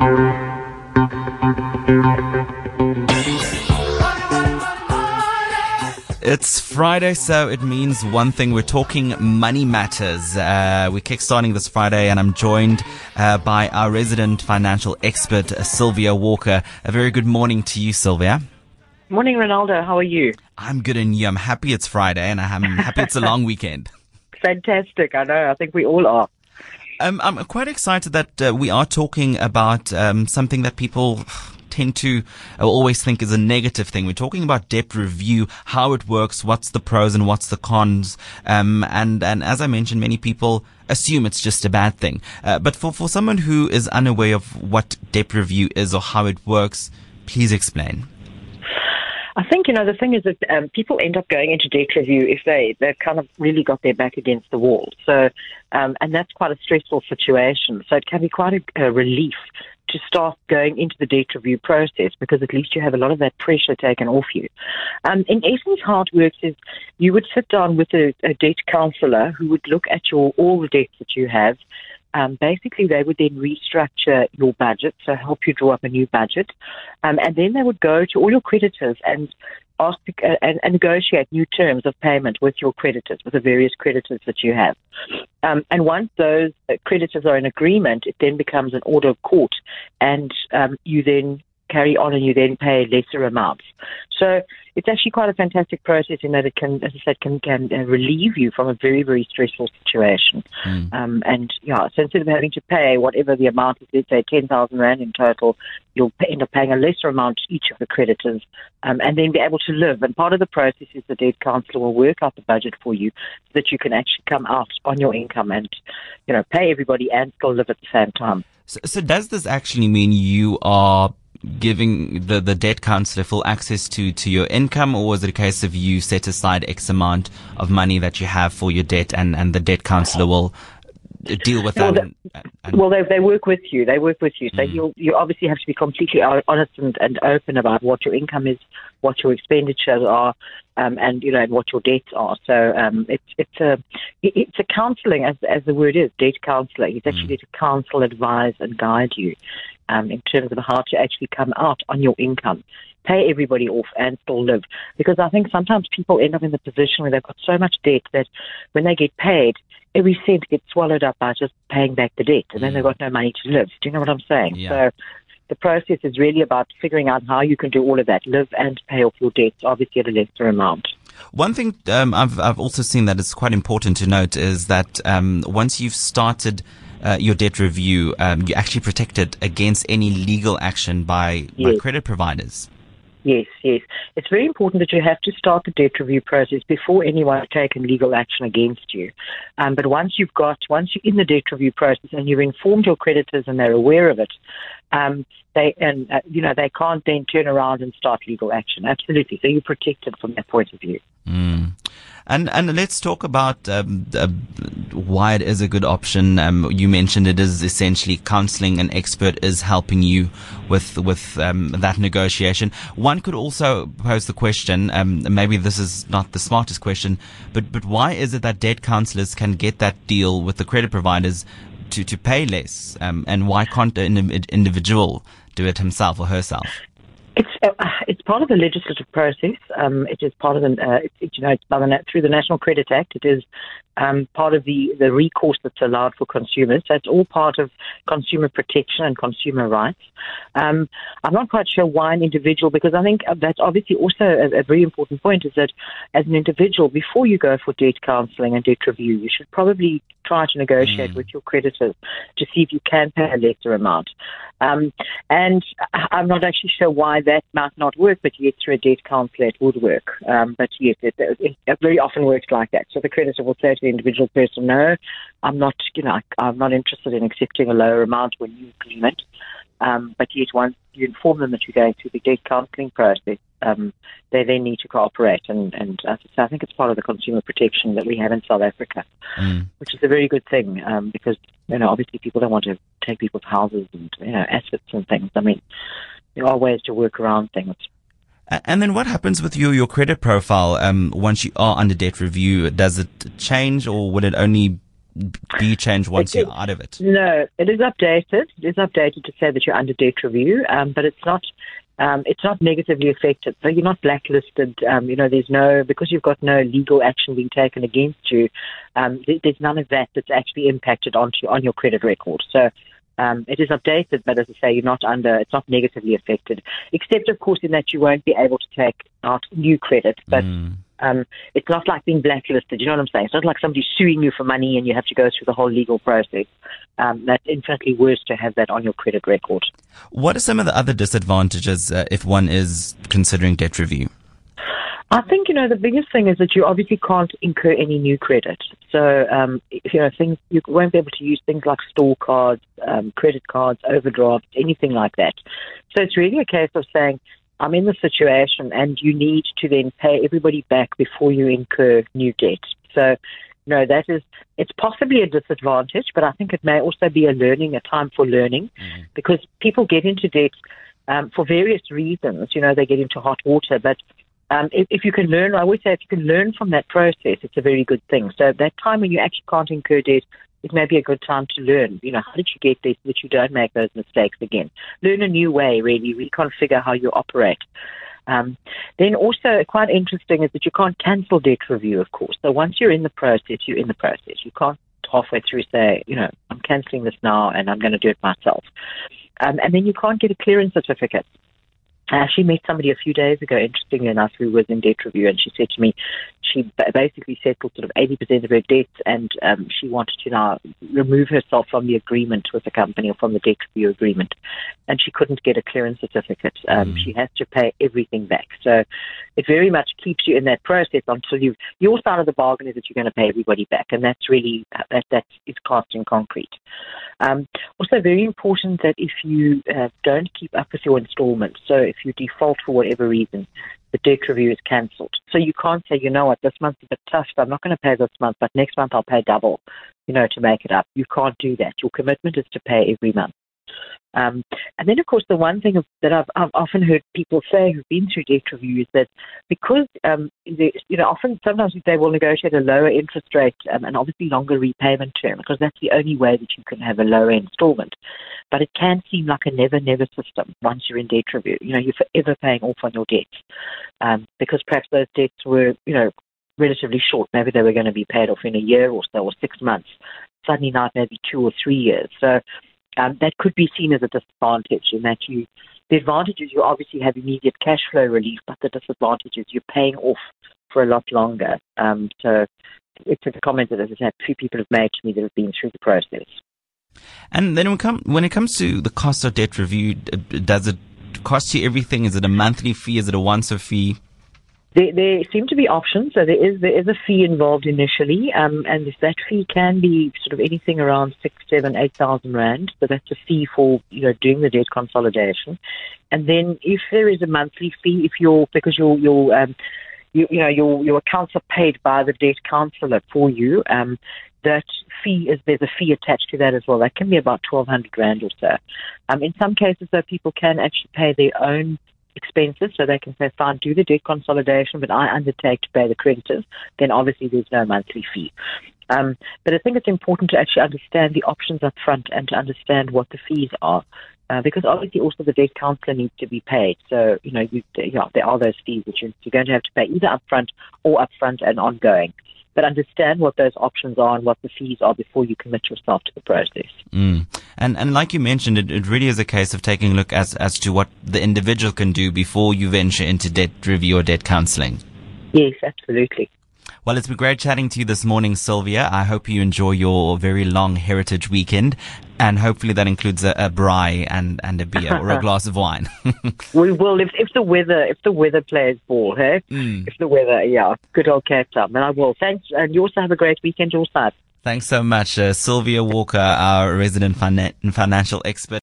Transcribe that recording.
It's Friday, so it means one thing. We're talking money matters. We're kickstarting this Friday, and I'm joined by our resident financial expert, Sylvia Walker. A very good morning to you, Sylvia. Morning, Ronaldo. How are you? I'm good, and you? I'm happy it's Friday, and I'm happy it's a long weekend. Fantastic. I know. I think we all are. I'm quite excited that we are talking about something that people tend to always think is a negative thing. We're talking about debt review, how it works, what's the pros and what's the cons. And as I mentioned, many people assume it's just a bad thing. But for someone who is unaware of what debt review is or how it works, please explain. I think, the thing is that people end up going into debt review if they've kind of really got their back against the wall. So, and that's quite a stressful situation. So it can be quite a relief to start going into the debt review process, because at least you have a lot of that pressure taken off you. In essence, how it works is you would sit down with a debt counsellor who would look at all the debts that you have. Basically, they would then restructure your budget, so help you draw up a new budget. And then they would go to all your creditors and ask and negotiate new terms of payment with your creditors, with the various creditors that you have. And once those creditors are in agreement, it then becomes an order of court, and you then carry on and you then pay lesser amounts. So it's actually quite a fantastic process in that it can, as I said, can relieve you from a very, very stressful situation. So instead of having to pay whatever the amount is, let's say 10,000 Rand in total, you'll end up paying a lesser amount to each of the creditors, and then be able to live. And part of the process is the debt counsellor will work out the budget for you so that you can actually come out on your income and, pay everybody and still live at the same time. So does this actually mean you are giving the debt counsellor full access to your income, or is it a case of you set aside X amount of money that you have for your debt, and the debt counsellor will deal with that? They work with you. So you obviously have to be completely honest and open about what your income is, what your expenditures are, and what your debts are. So it's a counselling, as the word is, debt counselling. It's actually to counsel, advise, and guide you in terms of how to actually come out on your income, pay everybody off, and still live. Because I think sometimes people end up in the position where they've got so much debt that when they get paid, every cent gets swallowed up by just paying back the debt, and then they've got no money to live. Do you know what I'm saying? Yeah. So the process is really about figuring out how you can do all of that, live and pay off your debts, obviously at a lesser amount. One thing I've also seen that is quite important to note is that once you've started your debt review, you're actually protected against any legal action by credit providers. Yes. It's very important that you have to start the debt review process before anyone has taken legal action against you. But once you're in the debt review process and you've informed your creditors and they're aware of it, they can't then turn around and start legal action. Absolutely. So you're protected from that point of view. And let's talk about why it is a good option. You mentioned it is essentially counseling. An expert is helping you with that negotiation. One could also pose the question, maybe this is not the smartest question, but why is it that debt counselors can get that deal with the credit providers to pay less, and why can't an individual do it himself or herself? It's part of the legislative process. It is part of through the National Credit Act. It is part of the recourse that's allowed for consumers. So it's all part of consumer protection and consumer rights. I'm not quite sure why an individual, because I think that's obviously also a very important point, is that as an individual, before you go for debt counselling and debt review, you should probably try to negotiate with your creditors to see if you can pay a lesser amount. And I'm not actually sure why that might not work, but yes, through a debt counsellor it would work. But yes, it very often works like that. So the creditor will say to the individual person, no, I'm not interested in accepting a lower amount when you agreement. But yet once you inform them that you're going through the debt counselling process, they then need to cooperate. And so I think it's part of the consumer protection that we have in South Africa, which is a very good thing, because, obviously people don't want to take people's houses and, assets and things. I mean, there are ways to work around things. And then what happens with your credit profile once you are under debt review? Does it change, or would it only be changed once you're out of it? No, it is updated. It is updated to say that you're under debt review, but it's not. It's not negatively affected. So you're not blacklisted. Because you've got no legal action being taken against you. There's none of that that's actually impacted on your credit record. So it is updated, but as I say, it's not negatively affected, except of course in that you won't be able to take out new credit. But it's not like being blacklisted. You know what I'm saying? It's not like somebody suing you for money and you have to go through the whole legal process. That's infinitely worse to have that on your credit record. What are some of the other disadvantages if one is considering debt review? I think, the biggest thing is that you obviously can't incur any new credit. So, things, you won't be able to use things like store cards, credit cards, overdrafts, anything like that. So it's really a case of saying, I'm in the situation and you need to then pay everybody back before you incur new debt. So, it's possibly a disadvantage, but I think it may also be a time for learning, because people get into debt for various reasons. They get into hot water, but if you can learn, I always say if you can learn from that process, it's a very good thing. So that time when you actually can't incur debt is maybe a good time to learn. How did you get there so that you don't make those mistakes again? Learn a new way, really reconfigure how you operate. Then also quite interesting is that you can't cancel debt review, of course. So once you're in the process, you're in the process. You can't halfway through say, I'm cancelling this now and I'm going to do it myself. And then you can't get a clearance certificate. I actually met somebody a few days ago, interestingly enough, who was in debt review, and she said to me she basically settled sort of 80% of her debts, and she wanted to now remove herself from the agreement with the company or from the debt review agreement, and she couldn't get a clearance certificate. She has to pay everything back. So it very much keeps you in that process until your side of the bargain is that you're going to pay everybody back, and that's really, that is cast in concrete. Also very important that if you don't keep up with your installments, so if you default for whatever reason, the debt review is cancelled. So you can't say, this month's a bit tough, so I'm not going to pay this month, but next month I'll pay double, to make it up. You can't do that. Your commitment is to pay every month. And then, of course, the one thing that I've often heard people say who've been through debt review is that because, sometimes they will negotiate a lower interest rate and obviously longer repayment term, because that's the only way that you can have a lower installment. But it can seem like a never-never system once you're in debt review. You're forever paying off on your debts because perhaps those debts were, relatively short. Maybe they were going to be paid off in a year or so, or 6 months. Suddenly now maybe 2 or 3 years. So that could be seen as a disadvantage in that the advantage is you obviously have immediate cash flow relief, but the disadvantage is you're paying off for a lot longer. So it's a comment that, as I said, a few people have made to me that have been through the process. And then when it comes to the cost of debt review, does it cost you everything? Is it a monthly fee? Is it a once-off fee? There seem to be options. So there is a fee involved initially, and that fee can be sort of anything around 6,000, 7,000, 8,000 rand. So that's a fee for doing the debt consolidation. And then if there is a monthly fee, because your accounts are paid by the debt counsellor for you, that fee there's a fee attached to that as well. That can be about 1,200 rand or so. In some cases, though, people can actually pay their own expenses, so they can say, fine, do the debt consolidation, but I undertake to pay the creditors, then obviously there's no monthly fee. But I think it's important to actually understand the options up front and to understand what the fees are, because obviously also the debt counsellor needs to be paid. So, there are those fees that you're going to have to pay either upfront and ongoing. But understand what those options are and what the fees are before you commit yourself to the process. And like you mentioned, it really is a case of taking a look as to what the individual can do before you venture into debt review or debt counselling. Yes, absolutely. Well, it's been great chatting to you this morning, Sylvia. I hope you enjoy your very long heritage weekend, and hopefully that includes a braai and a beer or a glass of wine. We will, if the weather plays ball, hey? If the weather, good old Cape Town. And I will. Thanks, and you also have a great weekend your side. Thanks so much, Sylvia Walker, our resident financial expert.